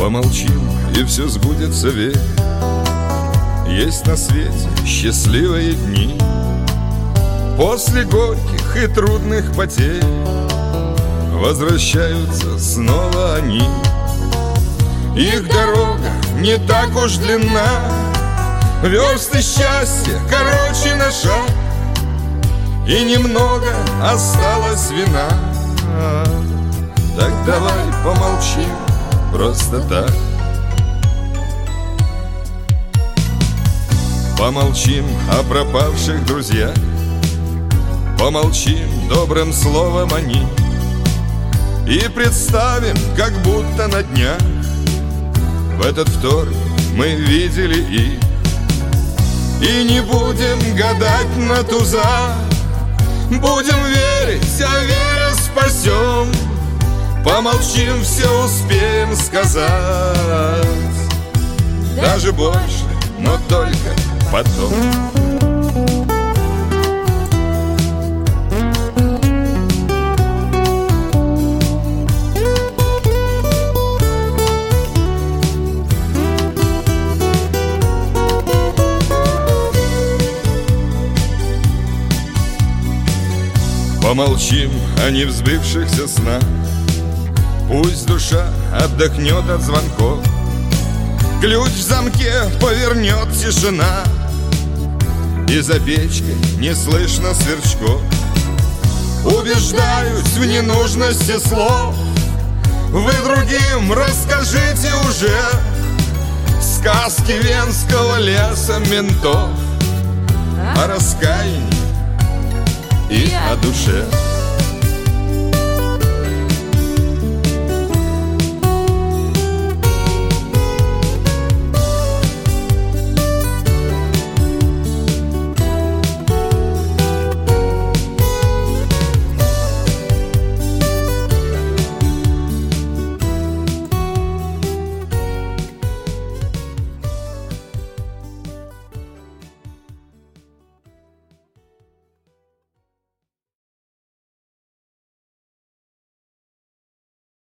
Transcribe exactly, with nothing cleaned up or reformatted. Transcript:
Помолчим, и все сбудется, верь. Есть на свете счастливые дни. После горьких и трудных потерь возвращаются снова они. Их дорога не так уж длинна, версты счастья короче на шаг, и немного осталось вина. Так давай помолчим просто так. Помолчим о пропавших друзьях, помолчим добрым словом о них, и представим, как будто на днях в этот вторник мы видели их. И не будем гадать на туза, будем верить, а веря спасем. Помолчим, все успеем сказать, даже больше, но только потом. Помолчим о невзбывшихся снах, пусть душа отдохнет от звонков. Ключ в замке повернет тишина, и за печкой не слышно сверчков. Убеждаюсь в ненужности слов, вы другим расскажите уже сказки венского леса ментов о раскаянии и о душе.